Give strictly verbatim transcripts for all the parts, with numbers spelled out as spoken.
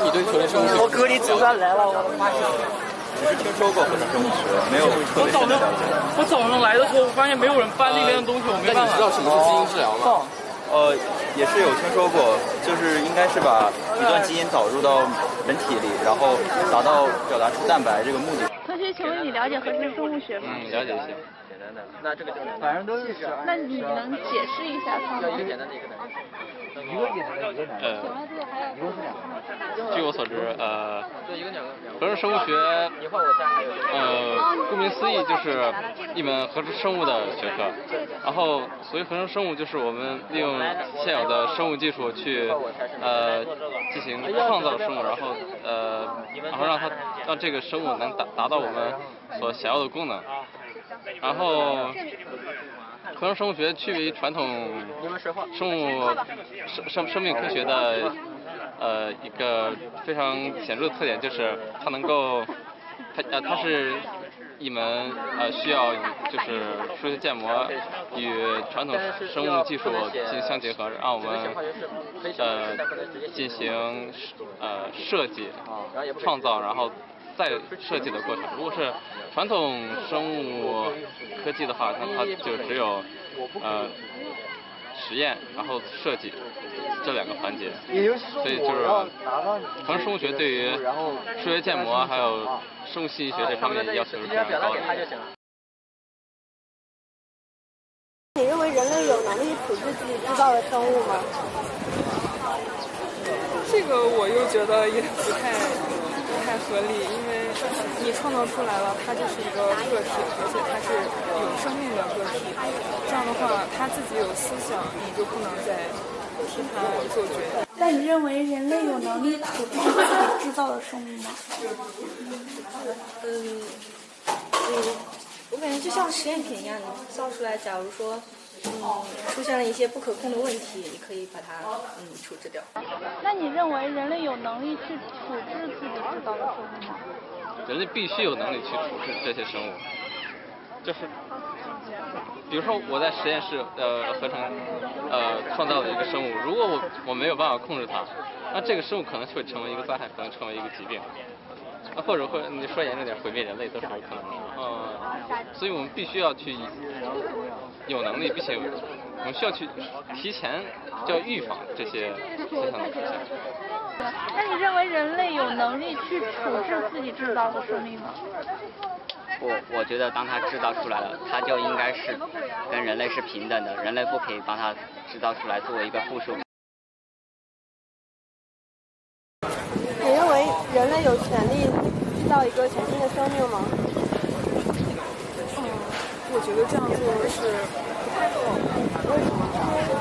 是你对合成生物学？ 我隔离组上来了，我的妈！ 只是听说过合成生物学，没有特别深的了解。 我早上来的时候，我发现没有人搬那边的东西，我没办法。 那你知道什么是基因治疗吗？ 呃，也是有听说过，就是应该是把一段基因导入到人体里，然后达到表达出蛋白这个目的。 同学，请问你了解合成生物学吗？ 嗯，了解一些。 简单的， 那这个反正都是。 那你能解释一下它吗？ 一个简单的，一个难的。一个简单的，一个难的。 呃， 一共是两个。 据我所知，呃， 对，一个两个。 合成生物学，呃，顾名思义就是一门合成生物的学科。然后，所谓合成生物，就是我们利用现有的生物技术去，呃，进行创造生物，然后呃，然后让它让这个生物能达达到我们所想要的功能。然后，合成生物学区别于传统生物生生生命科学的呃一个非常显著的特点，就是它能够它呃它是一门呃需要就是数学建模与传统生物技术进行相结合，让我们呃进行呃设计、创造，然后再设计的过程。如果是传统生物科技的话，它它就只有呃实验，然后设计这两个环节。所以就是合成生物学对于数学建模还有生物信息学这方面要求是非常高的。 你认为人类有能力处置自己制造的生物吗？ 这个我又觉得也不太不太合理，因为你创造出来了，它就是一个个体，而且它是有生命的个体。这样的话，它自己有思想，你就不能再替它做决定。 那你认为人类有能力处置自己制造的生物吗？ 嗯嗯，我感觉就像实验品一样，你造出来，假如说嗯出现了一些不可控的问题，你可以把它嗯处置掉。 那你认为人类有能力去处置自己制造的生物吗？ 人类必须有能力去处置这些生物，就是比如说我在实验室呃合成呃创造了一个生物，如果我我没有办法控制它，那这个生物可能会成为一个灾害，可能成为一个疾病，那或者会你说严重点毁灭人类都是有可能的。嗯，所以我们必须要去有能力，并且我们需要去提前就要预防这些现象的出现。 那你认为人类有能力去处置自己制造的生命吗？ 我我觉得当它制造出来了，它就应该是跟人类是平等的，人类不可以帮它制造出来作为一个附属。 你认为人类有权利制造一个全新的生命吗？ 嗯，我觉得这样做是不太好的。为什么？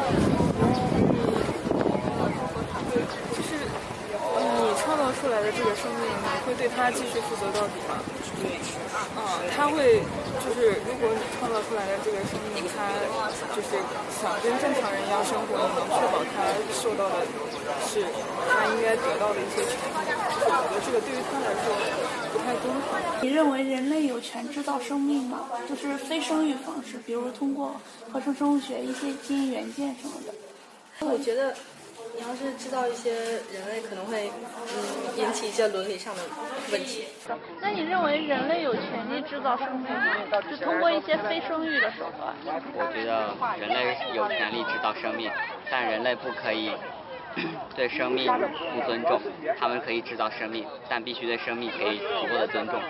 就是你创造出来的这个生命，你会对它继续负责到底吗？嗯，它会就是如果你创造出来的这个生命，它就是想跟正常人一样生活，你能确保它受到的是它应该得到的一些权利。就是我觉得这个对于它来说不太公平。 你认为人类有权制造生命吗？就是非生育方式，比如通过合成生物学一些基因元件什么的。 我觉得你要是知道一些人类可能会嗯引起一些伦理上的问题。 那你认为人类有权利制造生命吗？就通过一些非生育的手段？ 我觉得人类有权利制造生命，但人类不可以对生命不尊重。他们可以制造生命，但必须对生命给予足够的尊重。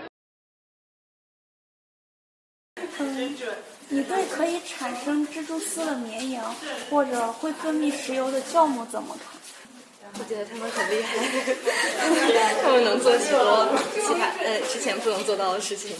嗯，你对可以产生蜘蛛丝的绵羊或者会分泌石油的酵母怎么看？ 我觉得他们很厉害，他们能做许多其他呃之前不能做到的事情。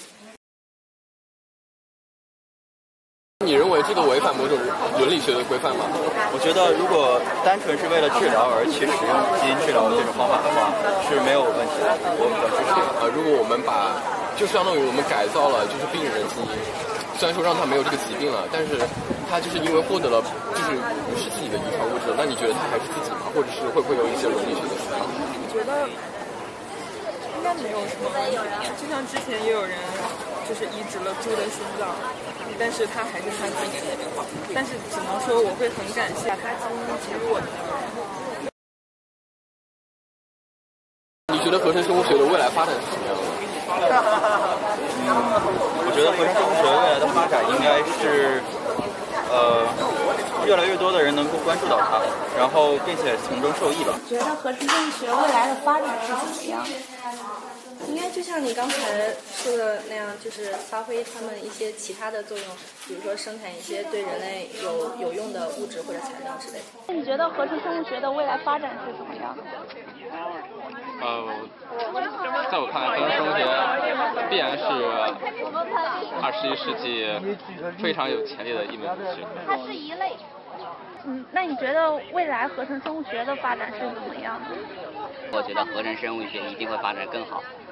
你认为这个违反某种伦理学的规范吗？ 我觉得如果单纯是为了治疗而去使用基因治疗的这种方法的话是没有问题的，我比较支持。 呃，如果我们把就相当于我们改造了就是病人的基因，虽然说让他没有这个疾病了，但是他就是因为获得了就是不是自己的遗传物质，那你觉得他还是自己吗？或者是会不会有一些伦理学的思考？ 我觉得应该没有什么问题，就像之前也有人就是移植了猪的心脏，但是他还是他自己的，但是只能说我会很感谢他基因给我的。 得合成生物学的未来发展是什么样的？ 嗯，我觉得合成生物学未来的发展应该是，呃，越来越多的人能够关注到它，然后并且从中受益吧。 觉得合成生物学未来的发展是怎么样？ 应该就像你刚才说的那样，就是发挥它们一些其他的作用，比如说生产一些对人类有有用的物质或者材料之类的。 那你觉得合成生物学的未来发展是怎么样的？ 呃，在我看来，合成生物学必然是二十一世纪非常有潜力的一门学科。 它是一类。 嗯，那你觉得未来合成生物学的发展是怎么样的？ 我觉得合成生物学一定会发展更好。